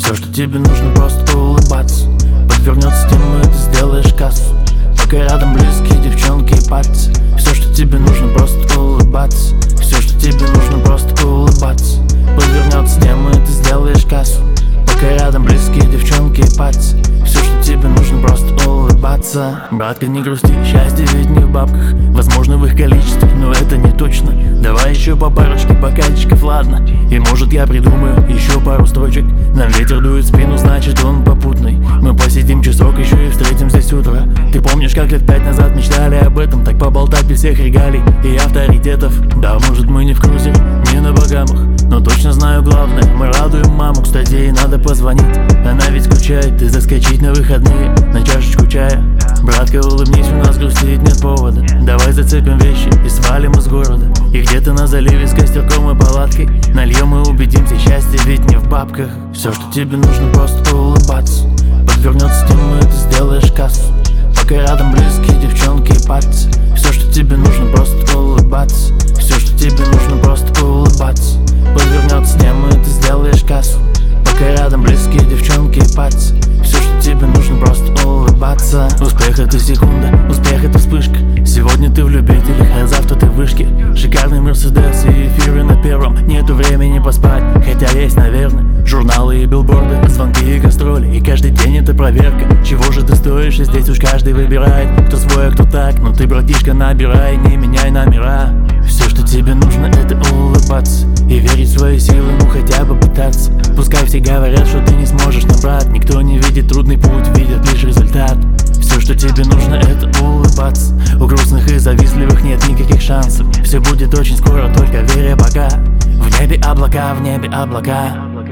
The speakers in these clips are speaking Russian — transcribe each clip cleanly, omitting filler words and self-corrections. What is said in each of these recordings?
Все, что тебе нужно, просто улыбаться. Подвернется тема, и ты сделаешь кассу. Пока рядом близкие девчонки и пальцы. Все, что тебе нужно, просто улыбаться. Все, что тебе нужно, просто улыбаться. Подвернется тема, и ты сделаешь кассу. Пока рядом близкие девчонки и пальцы. Все, что тебе нужно, просто улыбаться. Братка, не грусти, счастье ведь не в бабках. Возможно, в их количестве, но это не точно. Давай еще по парочке бокальчиков, ладно? И может я придумаю еще пару строчек. Нам ветер дует в спину, значит он попутный. Мы посидим часок еще и встретим здесь утро. Ты помнишь, как лет 5 назад мечтали об этом? Так поболтать без всех регалий и авторитетов. Да, может мы не в крузере, не на Багамах, но точно знаю главное, мы радуем маму. Кстати, ей надо позвонить, она ведь скучает. И заскочить на выходные на чашечку чая. Братка, улыбнись, у нас грустить нет повода. Давай зацепим вещи и свалим из города. И где-то на заливе с костерком и палаткой нальем и убедимся, счастье ведь не в бабках. Все, что тебе нужно, просто улыбаться. Подвернется тема, и ты сделаешь кассу. Пока рядом близкие девчонки и пальцы. Все, что тебе нужно, просто улыбаться. Все, что тебе нужно, просто улыбаться. Подвернется тема, и ты сделаешь кассу. Пока рядом близкие девчонки и пальцы. Все, что тебе нужно, просто улыбаться. Успех — это секунда, успех — это вспышка. Сегодня ты в любителях, а завтра ты в вышке. Шикарный Мерседес и эфиры на первом. Нету времени поспать, хотя есть, наверное. Журналы и билборды, звонки и гастроли. И каждый день это проверка. Чего же ты стоишь, и здесь уж каждый выбирает. Кто свой, а кто так, но ты, братишка, набирай, не меняй номера. Все, что тебе нужно, это улыбаться. И верить в свои силы, ну хотя бы пытаться. Пускай все говорят, что ты не сможешь набрать. Никто не видит трудный путь, видят лишь результат. Все, что тебе нужно, это улыбаться. У грустных и завистливых нет никаких шансов. Все будет очень скоро, только верь пока. В небе облака, в небе облака.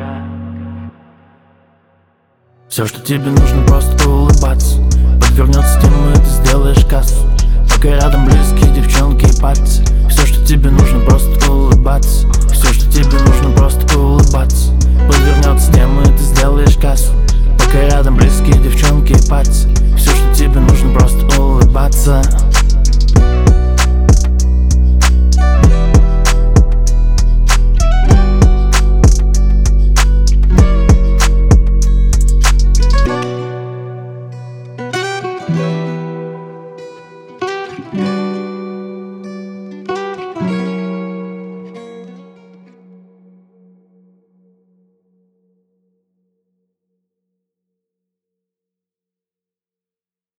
Все, что тебе нужно, просто улыбаться. Подвернется тема, и ты сделаешь кассу. Пока рядом близкие девчонки и пальцы. Все, что тебе нужно, просто улыбаться.